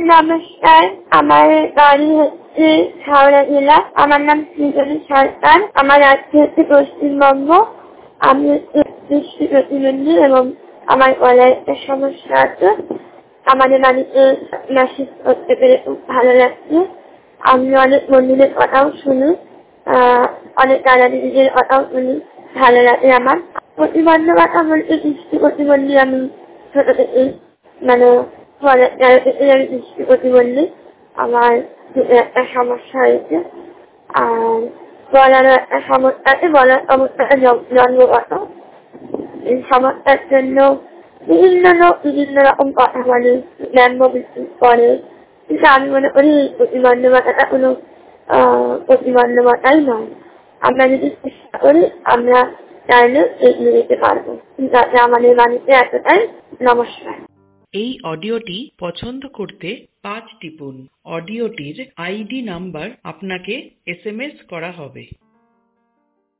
নমস্কার, আমার বাড়ি হচ্ছে হাওড়া জেলা। আমার নাম সৃজনী সরকার। আমার রাজ্য হচ্ছে পশ্চিমবঙ্গ। আমি দৃষ্টি প্রতিবন্ধী এবং আমার গলায় একটা সমস্যা আছে। আমাদের বাড়িতে মেসেজ করতে পেরে খুব ভালো লাগছে। আমি অনেক বন্ধুদের কথাও শুনি, অনেক দাদা দিদিদের কথাও শুনি, ভালো লাগে আমার। প্রতিবন্ধকতা বলতে দৃষ্টি প্রতিবন্ধী। আমি ছোট থেকে মানে আমি দৃষ্টি প্রতিবন্ধী। আমার একটা সমস্যা হয়েছে, আর বলারও একটা সমস্যা আছে। বলার সমস্যাটা জন্মগত। এই সমস্যার জন্য বিভিন্ন লোক বিভিন্ন রকম কথা বলে, ব্যঙ্গ বিদ্রুপ করে, কিন্তু আমি মনে করি এই প্রতিবন্ধকতাটা কোনো প্রতিবন্ধকতাই নয়। আমরা যদি চেষ্টা করি, আমরা চাইলে এগিয়ে যেতে পারবো। যাতে আমাদের বাড়িতে এতটাই। নমস্কার। এই অডিওটি পছন্দ করতে 5 টিপুন। অডিওটির আইডি নাম্বার আপনাকে SMS করা হবে।